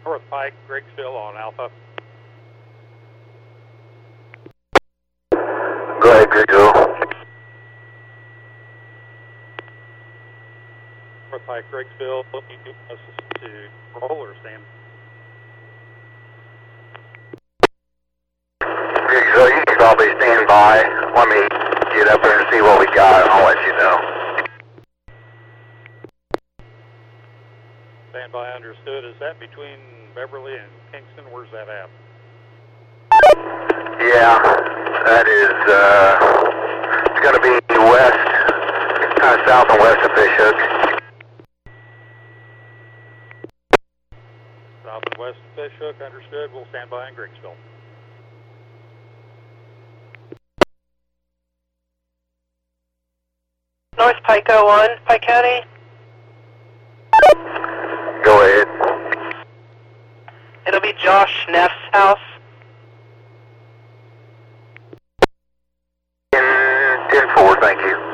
North Pike, Griggsville on Alpha. Go ahead, Griggsville. North Pike, Griggsville, looking us to roll or stand. Griggsville, you can probably stand by. Let me get up there and see what we got, and I'll let you know. Stand by, understood. Is that between Beverly and Kingston? Where's that at? Yeah, that is, it's going to be west, kind of south and west of Fishhook. South and west of Fishhook, understood. We'll stand by in Griggsville. North Pike 01, Pike County. Go ahead. It'll be Josh Neff's house. 10-4, thank you.